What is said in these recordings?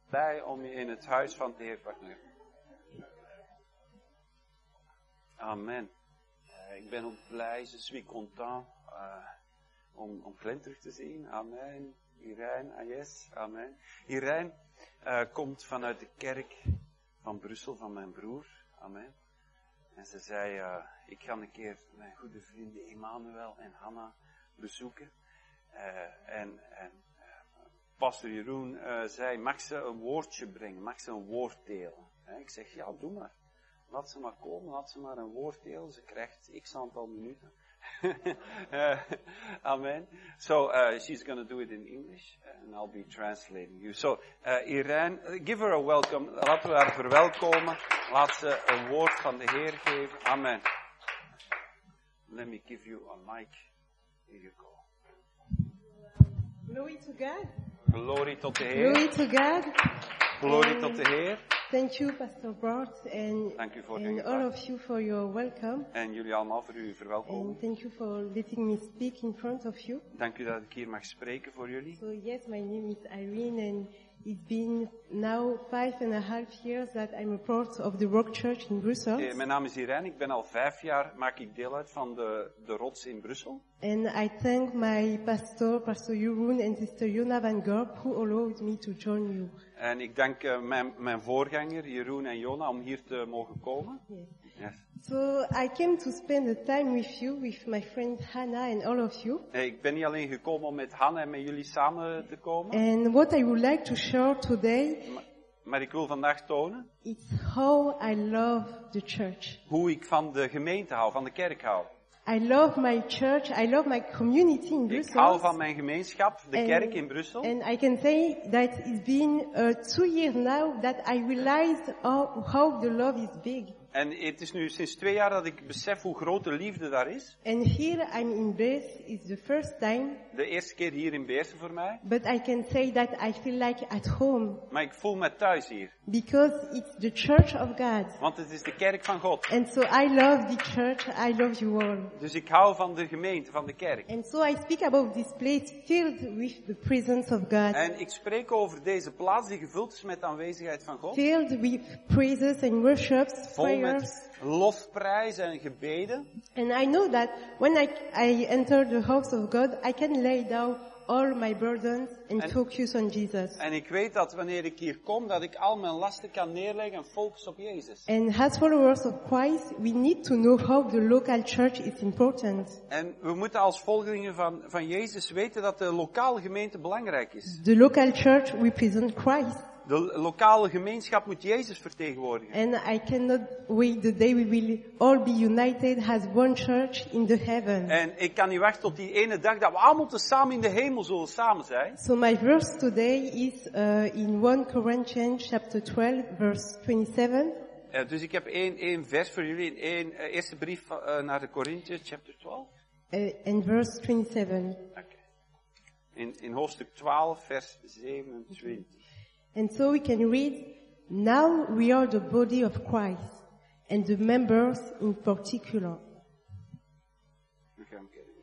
blij om je in het huis van de Heer te hebben. Amen. Ik ben ook blij, je suis content om Glenn terug te zien. Amen. Irijn, yes, amen. Irijn komt vanuit de kerk van Brussel, van mijn broer. Amen. En ze zei, ik ga een keer mijn goede vrienden Emmanuel en Hanna bezoeken. En pastor Jeroen zei, mag ze een woordje brengen, mag ze een woord delen? Ik zeg, ja, doe maar. Laat ze maar komen, laat ze maar een woord delen. Ze krijgt x aantal minuten. Amen. So, she's going to do it in English, and I'll be translating you. So, Irene, give her a welcome. Laten we haar verwelkomen. Laat ze een woord van de Heer geven. Amen. Let me give you a mic. Here you go. Glory to God. Glorie tot de Heer. Glory to God. Glorie tot de Heer. Thank you, Pastor Bart, Dank u voor and all of you for your welcome. En jullie allemaal voor uw verwelkoming. And thank you for letting me speak in front of you. Dank u dat ik hier mag spreken voor jullie. So yes, my name is Irene, and it's been now 5.5 years that I'm a part of the Rock Church in Brussels. Mijn naam is Irene. Ik ben al 5 jaar, maak ik deel uit van de Rots in Brussel. And I thank my pastor, Pastor Jeroen, and Sister Jona van Gorp, who allowed me to join you. En ik dank mijn voorganger, Jeroen en Jona, om hier te mogen komen. Yes. Yes. So I came to spend the time with you, with my friend Hannah and all of you. Ik ben niet alleen gekomen om met Hanna en met jullie samen te komen. And what I would like to share today Maar ik wil vandaag tonen is how I love the church. hoe ik van de gemeente hou, van de kerk hou. I love my church, I love my community in Brussels. Ik hou van mijn gemeenschap, de kerk in Brussel. And I can say that it's been 2 years now that I realized how the love is big. En het is nu sinds 2 jaar dat ik besef hoe groot de liefde daar is. And here I'm in Beers, it's the first time. De eerste keer hier in Beersen voor mij. But I can say that I feel like at home. Maar ik voel me thuis hier. Because it's the church of God. Want het is de kerk van God. And so I love the church, I love you all. Dus ik hou van de gemeente, van de kerk. And so I speak about this place filled with the presence of God. En ik spreek over deze plaats die gevuld is met de aanwezigheid van God. Filled with praises and worships, Vol prayers. met lofprijs en gebeden. And I know that when I enter the house of God, I can lay down all my burdens and focus on Jesus. En ik weet dat wanneer ik hier kom, dat ik al mijn lasten kan neerleggen en focus op Jezus. And as followers of Christ, we need to know how the local church is important. En we moeten als volgelingen van Jezus weten dat de lokale gemeente belangrijk is. The local church represents Christ. De lokale gemeenschap moet Jezus vertegenwoordigen. And I cannot wait the day we will all be united as one church in the heaven. En ik kan niet wachten tot die ene dag dat we allemaal samen in de hemel zullen samen zijn. So my verse today is in 1 Corinthians chapter 12 verse 27. Dus ik heb één vers voor jullie in eerste brief naar de Korinthe, chapter 12. And verse 27. Okay. In hoofdstuk 12, vers 27. And so we can read, now we are the body of Christ, and the members in particular. Okay, I'm getting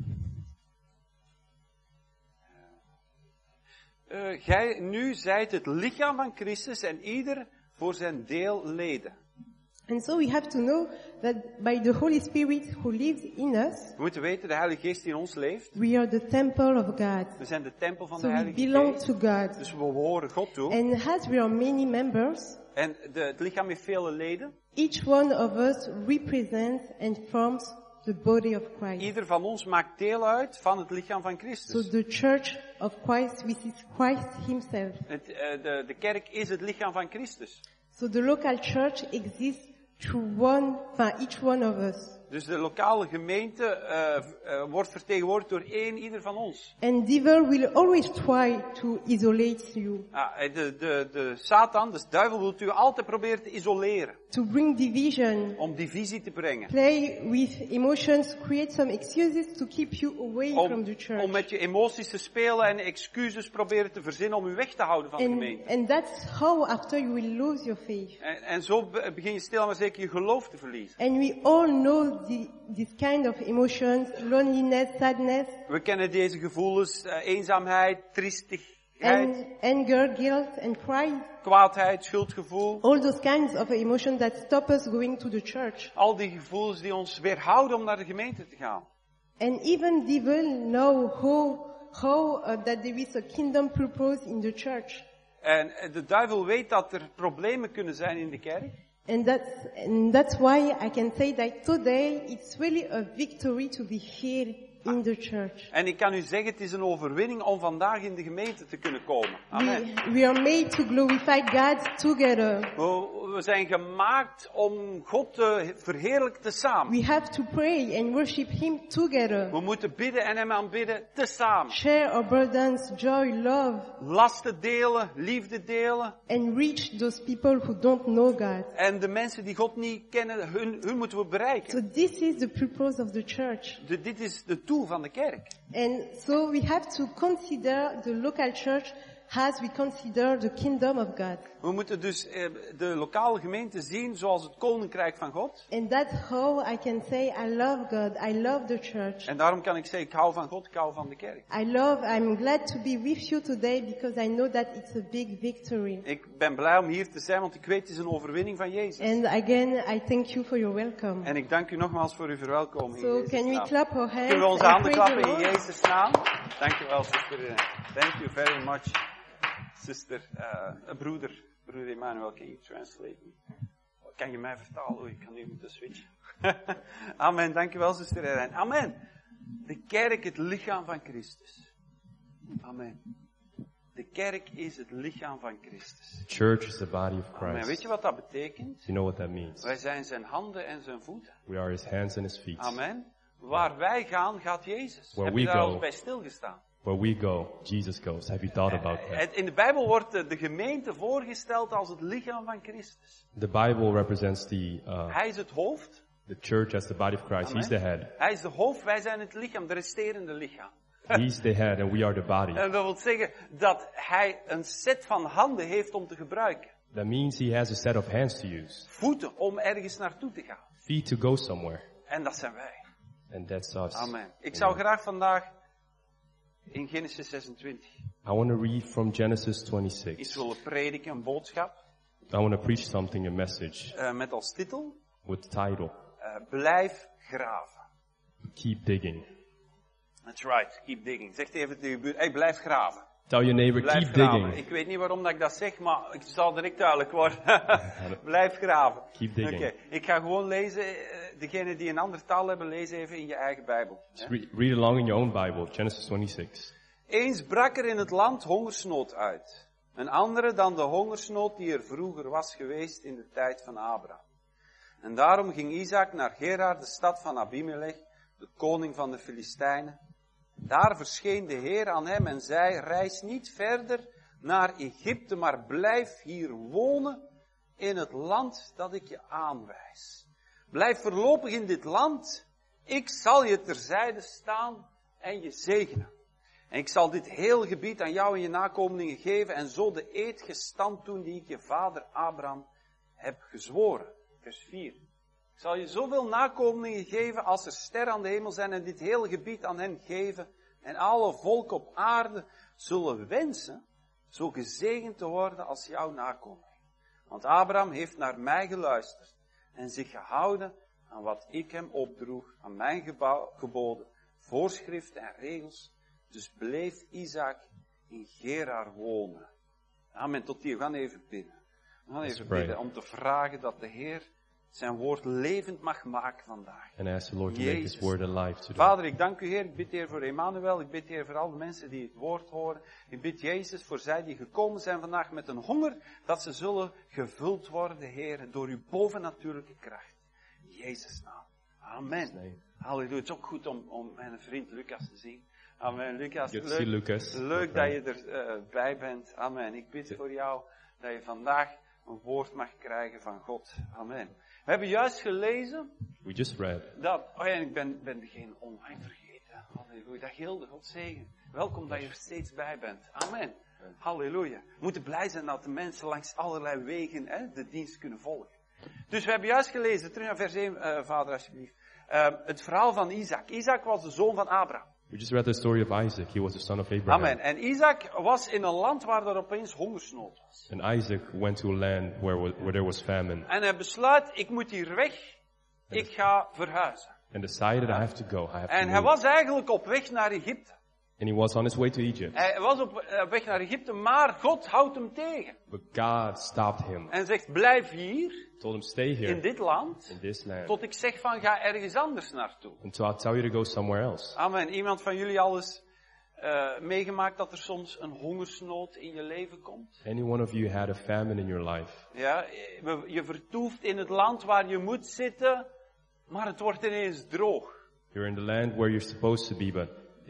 there. Gij nu zijt het lichaam van Christus en ieder voor zijn deel leden. And so we have to know that by the Holy Spirit who lives in us, We moeten weten, de Heilige Geest die in ons leeft. we are the temple of God. We zijn de tempel van So de we Heilige belong Geest. to God. Dus we behoren God toe. And as we are many members, En het lichaam heeft vele leden. each one of us represents and forms the body of Christ. Ieder van ons maakt deel uit van het lichaam van So Christus. the church of Christ, which is Christ himself. De kerk is het lichaam van Christus. So the local church exists through each one of us. Dus de lokale gemeente wordt vertegenwoordigd door ieder van ons. And devil will always try to isolate you. De Satan, de duivel, wil u altijd proberen te isoleren. To bring division. Om divisie te brengen. Play with emotions, create some excuses to keep you away from the church. Om met je emoties te spelen en excuses proberen te verzinnen om u weg te houden van de gemeente. And that's how after you will lose your faith. En zo begin je stil maar zeker je geloof te verliezen. And we all know this kind of emotions, loneliness, sadness. We kennen deze gevoelens, eenzaamheid, anger, guilt, and pride. kwaadheid, schuldgevoel. All those kinds of emotions that stop us going to the church. Al die gevoelens die ons weerhouden om naar de gemeente te gaan. And even devil know how that there is a kingdom purpose in the church. En de duivel weet dat er problemen kunnen zijn in de kerk. And that's why I can say that today it's really a victory to be here in the church. En ik kan u zeggen, het is een overwinning om vandaag in de gemeente te kunnen komen. Amen. We are made to glorify God together. We zijn gemaakt om God te verheerlijken tezamen. We have to pray and worship Him together. We moeten bidden en Hem aanbidden tezamen. Share our burdens, joy, love. Lasten delen, liefde delen. And reach those people who don't know God. En de mensen die God niet kennen, hun moeten we bereiken. So this is the purpose of the church. Dit is de doel van de kerk. And so we have to consider the local church as we consider the kingdom of God. We moeten dus de lokale gemeente zien zoals het koninkrijk van God. And that's how I can say I love God, I love the church. En daarom kan ik zeggen, ik hou van God, ik hou van de kerk. I'm glad to be with you today because I know that it's a big victory. Ik ben blij om hier te zijn, want ik weet het is een overwinning van Jezus. And again, I thank you for your welcome. En ik dank u nogmaals voor uw verwelkoming. So can we clap our hands? Kunnen we onze and handen praise klappen the in Lord? Jezus' naam? Dank u wel, zuster. Thank you very much, sister, broeder Emmanuel. Can you translate me? Kan je mij vertalen? Oei, ik kan nu moeten switchen. Amen, dank u wel, zuster Irene. Amen. De kerk, het lichaam van Christus. Amen. De kerk is het lichaam van Christus. Church is the body of Amen. Weet Christ. je wat dat betekent? You know what that means? Wij zijn zijn handen en zijn voeten. We are his hands and his feet. Amen. Waar wij gaan, gaat Jezus. Where Heb je we daar go. al eens bij stilgestaan? Where we go, Jesus goes. Have you thought about that? In de Bijbel wordt de gemeente voorgesteld als het lichaam van Christus. The Bible represents the Hij is het hoofd. church as the body of Christ. Amen. He's the head. Hij is de hoofd, wij zijn het lichaam, de resterende lichaam. He's the head and we are the body. En dat wil zeggen dat hij een set van handen heeft om te gebruiken. That means he has a set of hands to use. Voeten om ergens naartoe te gaan. Feet to go somewhere. En dat zijn wij. And that's us. Amen. Ik zou graag vandaag in Genesis 26 I want to read from Genesis iets 26. willen prediken, een boodschap. I want to preach something, a message, Met als titel, with the title, blijf graven. Keep Digging. That's right, keep digging. Zeg even tegen je buurt, hey, blijf graven. Tell your neighbor, Blijf keep graven. digging. Ik weet niet waarom dat ik dat zeg, maar het zal direct duidelijk worden. Blijf graven. Keep digging. Oké, ik ga gewoon lezen, degene die een andere taal hebben, lees even in je eigen Bijbel. Just read along in your own Bible, Genesis 26. Eens brak er in het land hongersnood uit. Een andere dan de hongersnood die er vroeger was geweest in de tijd van Abraham. En daarom ging Isaac naar Gerar, de stad van Abimelech, de koning van de Filistijnen. Daar verscheen de Heer aan hem en zei, reis niet verder naar Egypte, maar blijf hier wonen in het land dat ik je aanwijs. Blijf voorlopig in dit land, ik zal je terzijde staan en je zegenen. En ik zal dit heel gebied aan jou en je nakomelingen geven en zo de eed gestand doen die ik je vader Abraham heb gezworen. Vers 4. Ik zal je zoveel nakomelingen geven als er sterren aan de hemel zijn en dit hele gebied aan hen geven. En alle volken op aarde zullen wensen zo gezegend te worden als jouw nakomelingen. Want Abraham heeft naar mij geluisterd en zich gehouden aan wat ik hem opdroeg, aan mijn geboden, voorschriften en regels. Dus bleef Isaac in Gerar wonen. Amen, tot hier. We gaan even bidden. We gaan even bidden om te vragen dat de Heer zijn woord levend mag maken vandaag. And ask the Lord to make his word alive today. Vader, ik dank u Heer. Ik bid Heer voor Emmanuel. Ik bid Heer voor alle mensen die het woord horen. Ik bid Jezus voor zij die gekomen zijn vandaag met een honger, dat ze zullen gevuld worden, Heer, door uw bovennatuurlijke kracht. In Jezus' naam. Amen. Halleluja. Het is ook goed om mijn vriend Lucas te zien. Amen. Lucas, Good to see Lucas. leuk dat je erbij bent. Amen. Ik bid voor jou dat je vandaag een woord mag krijgen van God. Amen. We hebben juist gelezen We just read. dat, oh ja, ik ben degene online vergeten. Halleluja. Dat Gilde, God zegen. Welkom dat je er steeds bij bent. Amen. Halleluja. We moeten blij zijn dat de mensen langs allerlei wegen de dienst kunnen volgen. Dus we hebben juist gelezen, terug naar vers 1, vader alsjeblieft. Het verhaal van Isaac. Isaac was de zoon van Abraham. We just read the story of Isaac. He was the son of Abraham. Amen. En Isaac was in een land waar er opeens hongersnood was. And Isaac went to a land where there was famine. En hij besluit, ik moet hier weg. Ik ga verhuizen. And decided, I have to go. I have to En hij move. was eigenlijk op weg naar Egypte. And he was on his way to Egypt. Hij was op weg naar Egypte, maar God houdt hem tegen. But God stopped him. En zegt, blijf hier, Told him, stay in here, dit land, in this land, tot ik zeg van, ga ergens anders naartoe. until I tell you to go somewhere else. Amen. Iemand van jullie al eens meegemaakt dat er soms een hongersnood in je leven komt? Any one of you had a famine in your life. Ja, je vertoeft in het land waar je moet zitten, maar het wordt ineens droog. You're in the land where you're supposed to be, but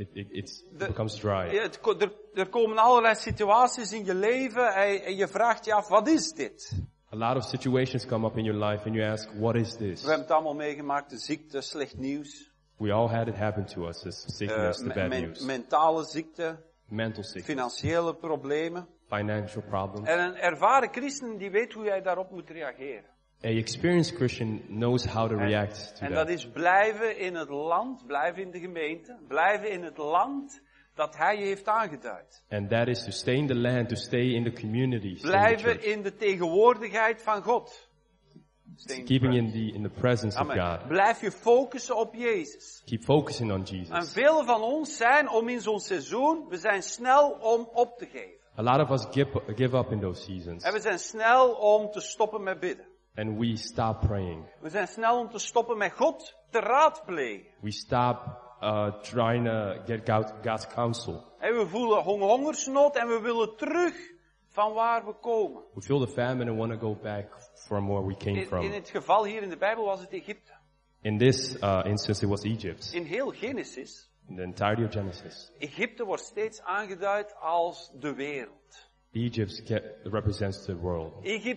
it becomes dry. Ja, er komen allerlei situaties in je leven en je vraagt je af, wat is dit? A lot of situations come up in your life and you ask, what is this? We hebben het allemaal meegemaakt, de ziekte, slecht nieuws. We all had it happen to us, this sickness, the bad news. Mentale ziekte, Mental sickness, financiële problemen. financial problems. En een ervaren christen die weet hoe hij daarop moet reageren. A experienced Christian knows how to react to En dat that. is blijven in het land, blijven in de gemeente, blijven in het land dat hij je heeft aangeduid. And that is to stay in the land, to stay in the community, stay in the Blijven church. in de tegenwoordigheid van God. Stay in the Keeping presence. in the presence of Amen. God. Blijf je focussen op Jezus. Keep focusing on En Jesus. veel van ons zijn om in zo'n seizoen, we zijn snel om op te geven. A lot of us give up in those seasons. En we zijn snel om te stoppen met bidden. And we stop praying. We zijn snel om te stoppen met God te raadplegen. We stop trying to get God's counsel. En we voelen hongersnood en we willen terug van waar we komen. We feel the famine and want to go back from where we came In from. het geval hier in de Bijbel was het Egypte. In this instance, it was Egypt. In heel Genesis, In the entirety of Genesis. Egypte wordt steeds aangeduid als de wereld. Egypt represents the world.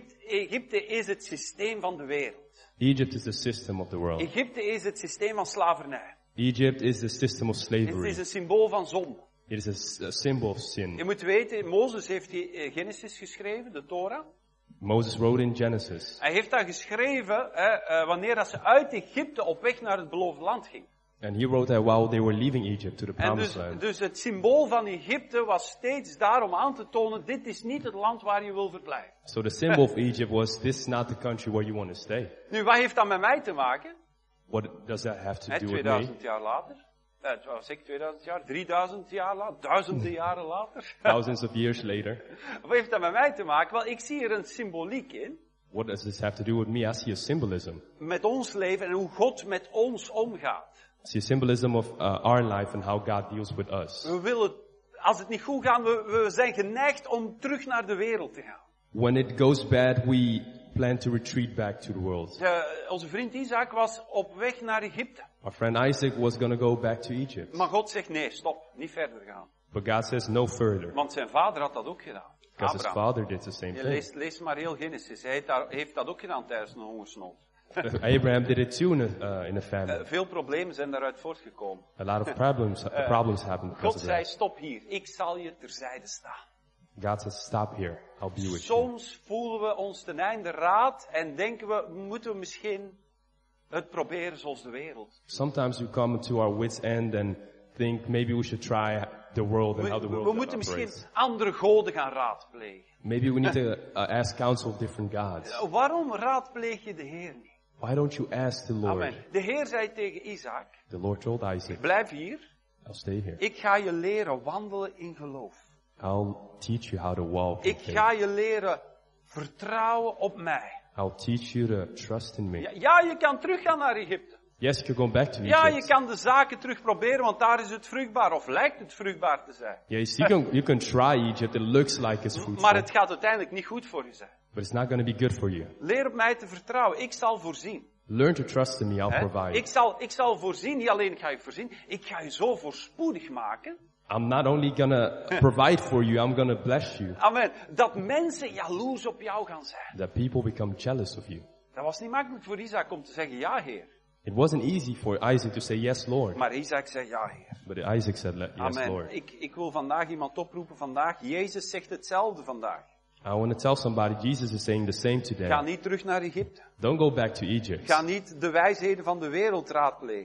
Egypte is het systeem van de wereld. Egypt is the system of the world. Egypte is het systeem van slavernij. Egypt is the system of Het slavery. is een symbool van zonde. It is a symbol of sin. Je moet weten, Mozes heeft Genesis geschreven, de Torah. Moses wrote in Genesis. Hij heeft dat geschreven wanneer dat ze uit Egypte op weg naar het beloofde land gingen. And he wrote that while they were leaving Egypt to the En promised land. dus het symbool van Egypte was steeds daar om aan te tonen, dit is niet het land waar je wil verblijven. So the symbol of Egypt was, this is not the country where you want to stay. Nu, wat heeft dat met mij te maken? What does that have to do with me? 2000 jaar later. Wat zeg ik, 2000 jaar? 3000 jaar later? Duizenden jaren later? Thousands of years later. Wat heeft dat met mij te maken? Wel, ik zie er een symboliek in. What does this have to do with me? I see a symbolism. Met ons leven en hoe God met ons omgaat. I see a symbolism of our life and how God deals with us. We willen, als het niet goed gaat, we zijn geneigd om terug naar de wereld te gaan. When it goes bad, we plan to retreat back to the world. Onze vriend Isaac was op weg naar Egypte. Our friend Isaac was going to go back to Egypt. Maar God zegt nee, stop, niet verder gaan. But God says no further. Want zijn vader had dat ook gedaan. Because his Abraham. father did the same Je thing. leest maar heel Genesis. Hij heeft dat ook gedaan tijdens een hongersnood. Abraham did it too in a famine. Veel problemen zijn daaruit voortgekomen. A lot of problems happened because God of zei, that. stop hier, ik zal je terzijde staan. God says, stop here. I'll be with you. Soms voelen we ons ten einde raad en denken we, moeten we misschien het proberen zoals de wereld. Sometimes we come to our wits' end and think maybe we should try the world and how the world We moeten misschien operates. andere goden gaan raadplegen. Maybe we need to ask counsel of different gods. Waarom raadpleeg je de Heer niet? Why don't you ask the Lord? Amen. De Heer zei tegen Isaac, The Lord told Isaac, blijf hier, I'll stay here. ik ga je leren wandelen in geloof. I'll teach you how to walk in Ik faith. ga je leren vertrouwen op mij. I'll teach you to trust in me. Ja, je kan teruggaan naar Egypte. Yes, you can go back to Ja, je Egypt. kan de zaken terug proberen, want daar is het vruchtbaar, of lijkt het vruchtbaar te zijn. Yes, you can try Egypt. It looks like it's fruitful, Maar het gaat uiteindelijk niet goed voor je zijn. but it's not going to be good for you. Leer op mij te vertrouwen, ik zal voorzien. Learn to trust in me. I'll Hè? provide. Ik zal voorzien, niet alleen ga je voorzien, ik ga je zo voorspoedig maken. I'm not only going to provide for you, I'm going to bless you. Amen. Dat mensen jaloers op jou gaan zijn. That people become jealous of you. Dat was niet makkelijk voor Isaac om te zeggen, ja Heer. It wasn't easy for Isaac to say, yes, Lord. Maar Isaac zei, ja Heer. But Isaac said, yes, Amen. Lord. Ik wil vandaag iemand oproepen vandaag. Jezus zegt hetzelfde vandaag. I want to tell somebody, Jesus is saying the same Ga today. niet terug naar Egypte. Don't go back to Egypt. Ga niet de wijsheden van de wereld raadplegen.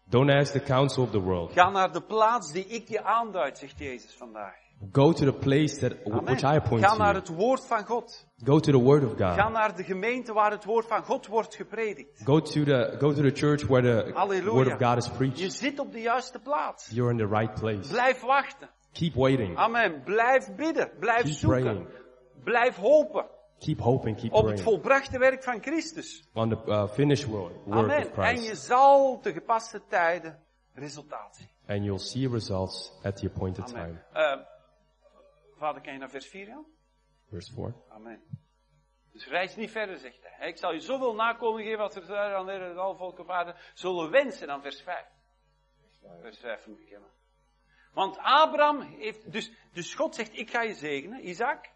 Don't ask the counsel of the world. Ga naar de plaats die ik je aanduid, zegt Jezus vandaag. Go to the place which I point Ga naar to. het woord van God. Go to the Word of Ga God. naar de gemeente waar het woord van God wordt gepredikt. Go to the church where the Halleluja. Word of God is Je preached. zit op de juiste plaats. You're in the right place. Blijf wachten. Keep waiting. Amen. Blijf bidden. Blijf Keep zoeken. praying. Blijf hopen Keep hoping. Keep op het praying. volbrachte werk van Christus. On the finished work Amen. of En je Christ. zal te gepaste tijden resultaat zien. And you'll see results at the appointed Amen. time. Vader, kan je naar vers 4 gaan? Verse 4. Amen. Dus reis niet verder, zegt hij. Ik zal je zoveel nakomen geven als er aan de alle volken op aarde zullen wensen, dan vers 5. Vers 5 moet ik hebben. Want Abraham heeft, dus God zegt, ik ga je zegenen, Isaac.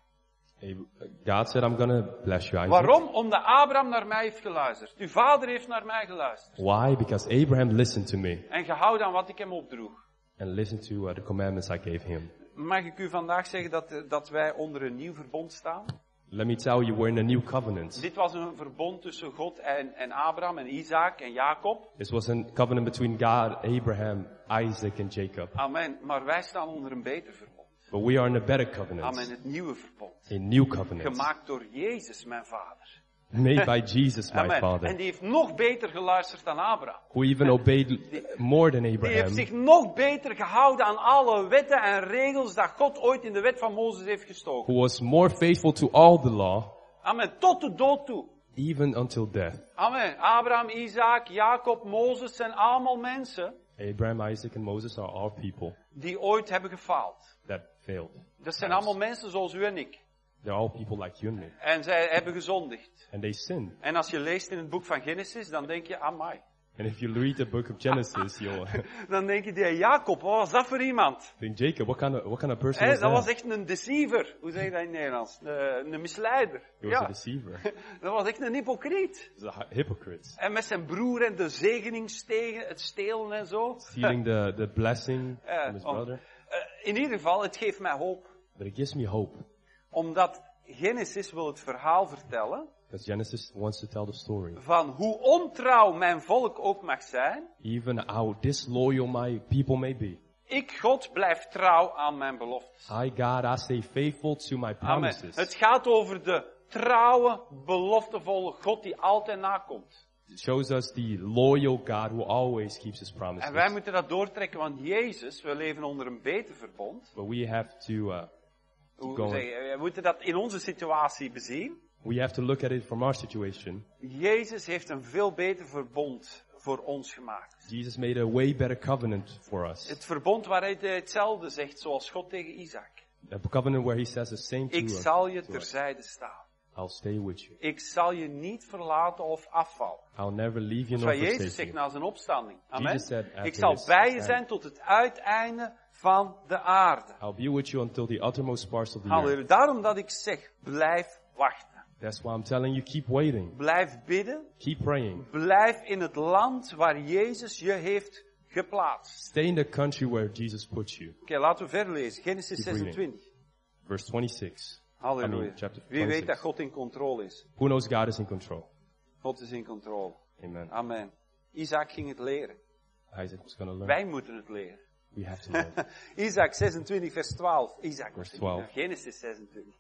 God said, I'm gonna bless you, Isaac. Waarom? Omdat Abraham naar mij heeft geluisterd. Uw vader heeft naar mij geluisterd. Why? Because Abraham listened to me En gehouden aan wat ik hem opdroeg. and listened to the commandments I gave him. Mag ik u vandaag zeggen dat wij onder een nieuw verbond staan? Let me tell you, we're in a new covenant. Dit was een verbond tussen God en Abraham en Isaac en Jacob. This was a covenant between God, Abraham, Isaac, and Jacob. Amen. Maar wij staan onder een beter verbond. But we are in a better covenant. Amen. Het nieuwe verbond. A new covenant. Gemaakt door Jezus, mijn vader. Made by Jesus, my Amen. En father. die heeft nog beter geluisterd dan Abraham. Who even obeyed more than Die heeft Abraham. zich nog beter gehouden aan alle wetten en regels dat God ooit in de wet van Mozes heeft gestoken. Who was more faithful to all the law, Amen. Tot de dood toe. even until death. Amen. Abraham, Isaac, Jacob, Mozes zijn allemaal mensen Abraham, Isaac, and Moses are all people die ooit hebben gefaald. that failed. Dat zijn allemaal mensen zoals u en ik. They're all people like you and me. En zij hebben gezondigd. And they sinned. En als je leest in het boek van Genesis, dan denk je, amai. And if you read the book of Genesis, you'll Dan denk je, die Jacob, wat was dat voor iemand? think, Jacob, what kind of person was Dat was that? echt een deceiver. Hoe zeg je dat in het Nederlands? Een misleider. He was a deceiver. Dat was echt een hypocriet. He was a hypocrite. En met zijn broer en de zegeningstegen, het stelen en zo. Stealing the blessing from his brother. In ieder geval, het geeft mij hoop. But it gives me hope. Omdat Genesis wil het verhaal vertellen Because Genesis wants to tell the story. van hoe ontrouw mijn volk ook mag zijn. Even how disloyal my people may be. Ik, God, blijf trouw aan mijn beloftes. I, God, I stay faithful to my Amen. promises. Het gaat over de trouwe, beloftevolle God die altijd nakomt. It shows us the loyal God who always keeps his En wij promises. moeten dat doortrekken, want Jezus, we leven onder een beter verbond. But we have to Hoe zeg je, we moeten dat in onze situatie bezien. look at it from our situation. Jezus heeft een veel beter verbond voor ons gemaakt. Jesus made a way better covenant for us. Het verbond waar hij hetzelfde zegt, zoals God tegen Isaac. A covenant where he says the same Ik to us. zal je terzijde staan. I'll stay with you. Ik zal je niet verlaten of afvallen. I'll never leave you Dat is nor wat Jezus forsake zegt you. na zijn opstanding. Amen. Jesus said after Ik zal his bij je death, zijn tot het uiteinde van de aarde. I'll be with you until the uttermost parts of the earth. Halleluja. Daarom dat ik zeg, blijf wachten. That's why I'm telling you, keep waiting. Blijf bidden. Keep praying. Blijf in het land waar Jezus je heeft geplaatst. Stay in the country where Jesus put you. Oké, laten we verder lezen. Genesis Keep reading. 26. Verse 26. Halleluja. chapter Wie weet 26. dat God in controle is. Who knows God is in control? God is in controle. Amen. Amen. Isaac ging het leren. Isaac was going to learn. Wij moeten het leren. We have to learn. Isaac 26 vers 12. Isaac Vers 12. Genesis 26.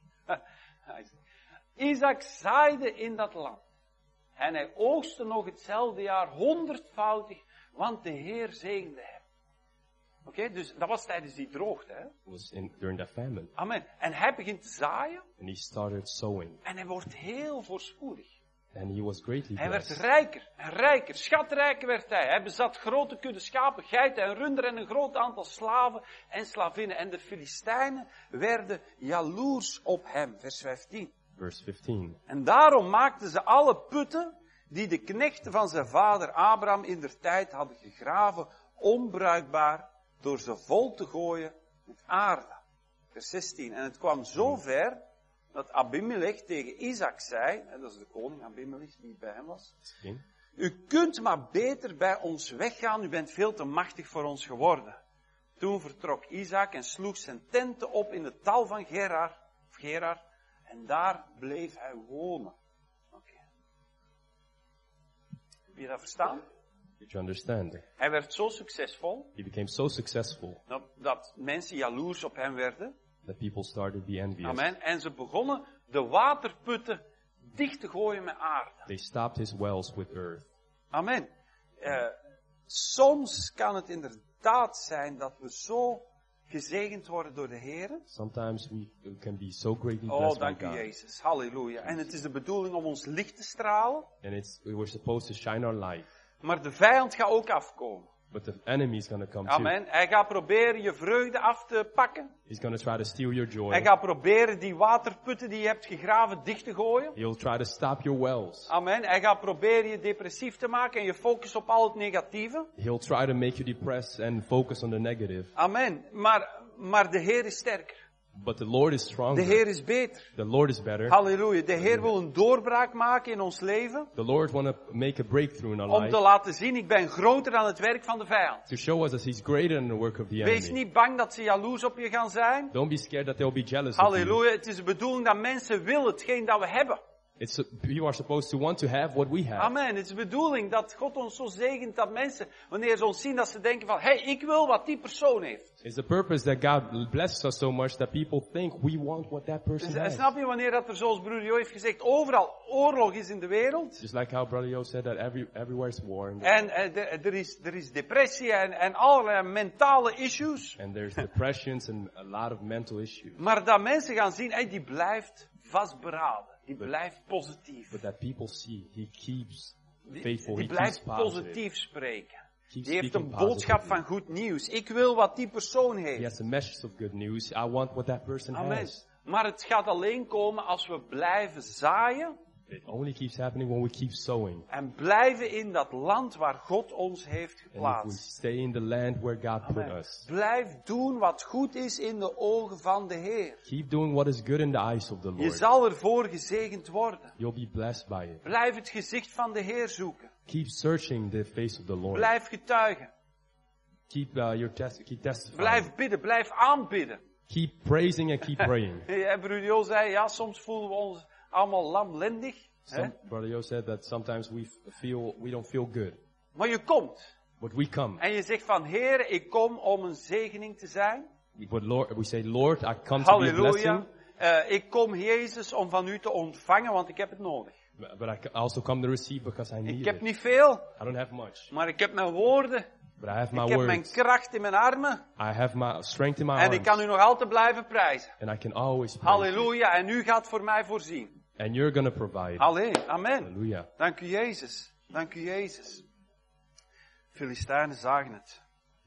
Isaac zaaide in dat land. En hij oogste nog hetzelfde jaar 100voudig, want de Heer zegende hem. Oké, dus dat was tijdens die droogte. Hè? It was during that famine. Amen. En hij begint te zaaien And he started sowing. en hij wordt heel voorspoedig. And he was greatly Hij werd blessed. rijker en rijker, schatrijker werd hij. Hij bezat grote kudde schapen, geiten en runderen en een groot aantal slaven en slavinnen. En de Filistijnen werden jaloers op hem. Vers 15. Verse 15. En daarom maakten ze alle putten die de knechten van zijn vader Abraham in der tijd hadden gegraven, onbruikbaar door ze vol te gooien met aarde. Vers 16. En het kwam zo ver dat Abimelech tegen Isaac zei, en dat is de koning Abimelech die bij hem was, 16. u kunt maar beter bij ons weggaan, u bent veel te machtig voor ons geworden. Toen vertrok Isaac en sloeg zijn tenten op in het dal van Gerar, en daar bleef hij wonen. Oké. Heb je dat verstaan? Did you understand? Hij werd zo succesvol He became so successful dat mensen jaloers op hem werden. that people started to be envious. Amen. En ze begonnen de waterputten dicht te gooien met aarde. They stopped his wells with earth. Amen. Soms kan het inderdaad zijn dat we zo gezegend worden door de Heer. Sometimes we can be so greatly Oh, blessed by dank u God. Jezus. Halleluja. En het is de bedoeling om ons licht te stralen. And we're supposed to shine our light. Maar de vijand gaat ook afkomen. But the enemy is going to come Amen. too. Hij gaat proberen je vreugde af te pakken. He's going to try to steal your Hij joy. gaat proberen die waterputten die je hebt gegraven dicht te gooien. He'll try to stop your wells. Amen. Hij gaat proberen je depressief te maken en je focus op al het negatieve. He'll try to make you depressed and focus on the negative. Amen. Maar de Heer is sterker. But the Lord is De stronger. Heer is beter. The Lord is better. Halleluja. De Heer wil een doorbraak maken in ons leven. The Lord want to make a breakthrough in our Om te life. laten zien, ik ben groter dan het werk van de vijand. To show us that He's greater than the work of the Wees enemy. niet bang dat ze jaloers op je gaan zijn. Don't be scared that they'll be jealous of you. Halleluja. Het is de bedoeling dat mensen willen hetgeen dat we hebben. You are supposed to want to have what we have. Amen. Het is de bedoeling dat God ons zo zegent dat mensen, wanneer ze ons zien, dat ze denken van, hey, ik wil wat die persoon heeft. It's the purpose that God blesses us so much that people think we want what that person Dus, has. snap je wanneer dat er, zoals broeder Jo heeft gezegd, overal oorlog is in de wereld. Just like how Brother Yo said that everywhere is war. En er is depressie en allerlei mentale issues. And there's depressions and a lot of mental issues. Maar dat mensen gaan zien, hey, die blijft vastberaden. Die blijft positief. But that people see, he keeps faithful, Die he keeps blijft positive. positief spreken. Keeps Die heeft een speaking boodschap positively. van goed nieuws. Ik wil wat die persoon He heeft. has a message of good news. I want what that person Amen. has. Maar het gaat alleen komen als we blijven zaaien It only keeps happening when we keep sowing. en blijven in dat land waar God ons heeft And if we geplaatst. stay in the land where God put Amen. us. Blijf doen wat goed is in de ogen van de Heer. Keep doing what is good in the eyes of the Je Lord. zal ervoor gezegend worden. You'll be blessed by it. Blijf het gezicht van de Heer zoeken. Keep searching the face of the Lord. Blijf getuigen. Keep keep testifying. Blijf bidden. Blijf aanbidden. Keep praising and keep praying. Broeder Jo zei, ja, soms voelen we ons allemaal lamlendig. Hè? Brother Yo said that sometimes we don't feel good, Maar je komt. but we come. En je zegt van, Heer, ik kom om een zegening te zijn. But Lord, we say, Lord, I come to be a Halleluja. blessing. Ik kom, Jezus, om van u te ontvangen, want ik heb het nodig. But I also come to receive because I need Ik heb it. niet veel, I don't have much, maar ik heb mijn woorden. but I have my Ik heb mijn words. kracht in mijn armen. I have my strength in my En ik kan arms, u nog altijd blijven prijzen. and I can always praise you. Halleluja. En u gaat voor mij voorzien. And you're gonna provide. Amen. Hallelujah. Dank u, Jezus. Dank u, Jezus. Filistijnen zagen het.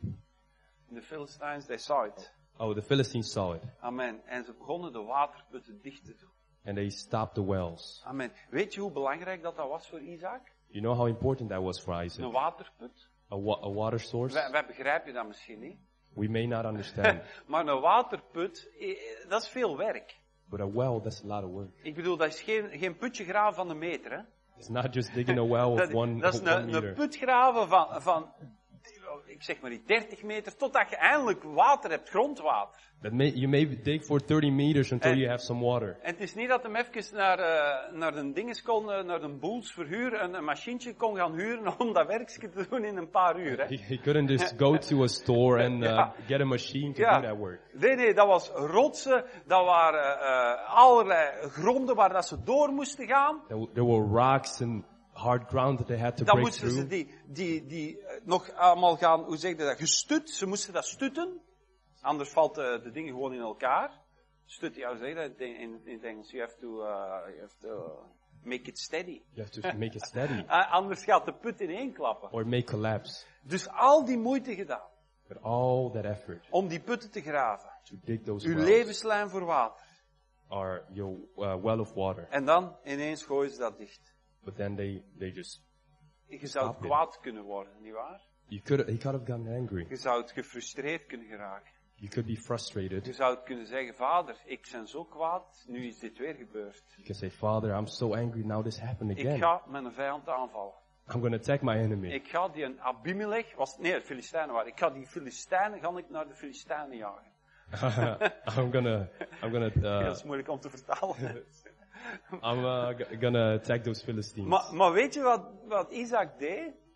De Philistines, they saw it. Oh, the Philistines saw it, Amen. En ze begonnen de waterputten dicht te doen. and they stopped the wells. Amen. Weet je hoe belangrijk dat was voor Isaac? You know how important that was for Een Isaac? waterput. A water source? Wij begrijpen dat misschien niet. We may not understand, Maar een waterput, dat is veel werk. but a well, that's a lot of work. Ik bedoel, dat is geen putje graven van een meter. Hè? It's not just digging a well of Dat is one een meter. put graven van, ik zeg maar die 30 meter, totdat je eindelijk water hebt, grondwater. You may dig for 30 meters until En- you have some water. En het is niet dat hem even naar de dinges kon, naar de boels verhuren, een machientje kon gaan huren om dat werkje te doen in een paar uur. Hè? He couldn't just go to a store and Ja. get a machine to Ja. do that work. Nee, dat was rotsen, dat waren allerlei gronden waar dat ze door moesten gaan. There were rocks and hard ground that they had to Dan break moesten ze through. die nog allemaal gaan, hoe zeg je dat, gestut. Ze moesten dat stutten. Anders valt de dingen gewoon in elkaar. Stut, ja, hoe zeg je dat in het Engels? You have to make it steady. You have to make it steady Anders gaat de put ineen klappen. or it may collapse. Dus al die moeite gedaan But all that effort om die putten te graven. to dig those Uw wells levenslijn voor water. are your well of water. En dan ineens gooien ze dat dicht. But then they just, Je zou Stop it. kwaad kunnen worden, nietwaar? he could have gotten angry. Je zou het gefrustreerd kunnen geraken. You could be frustrated. Je zou het kunnen zeggen, Vader, ik ben zo kwaad, nu is dit weer gebeurd. You can say, Father, I'm so angry, now this happened Ik again. ga mijn vijand aanvallen. I'm going to attack my enemy. Ik ga die een Abimelech, de Filistijnen waren. Ik ga die Filistijnen, ga ik naar de Filistijnen jagen. I'm gonna, Dat is moeilijk om te vertalen. gonna attack those Philistines. maar weet je wat Isaac deed?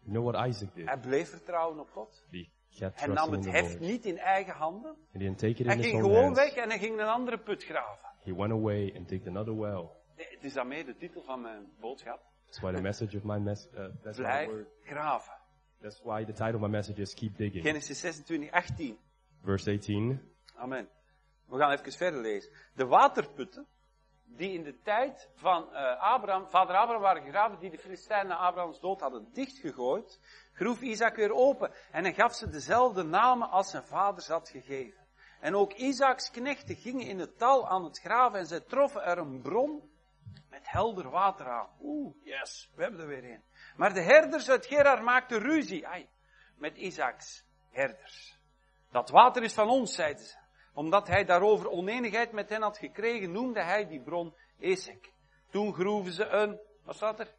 You know what Isaac did? Hij bleef vertrouwen op God. He kept Hij nam trusting in het the heft Lord. niet in eigen handen. He didn't take it Hij in his ging own gewoon hands. weg en hij ging een andere put graven. He went away and digged another well. Het is daarmee de titel van mijn boodschap. That's why the message of my that's Blijf why graven. that's why the title of my message is Keep Digging. Genesis 26, 18. Verse 18. Amen. We gaan even verder lezen. De waterputten die in de tijd van vader Abraham waren gegraven, die de Filistijnen na Abrahams dood hadden dichtgegooid, groef Isaac weer open en hij gaf ze dezelfde namen als zijn vaders had gegeven. En ook Isaaks knechten gingen in het dal aan het graven en zij troffen er een bron met helder water aan. Yes, we hebben er weer een. Maar de herders uit Gerar maakten ruzie met Isaaks herders. Dat water is van ons, zeiden ze. Omdat hij daarover onenigheid met hen had gekregen, noemde hij die bron Esek. Toen groeven ze wat staat er?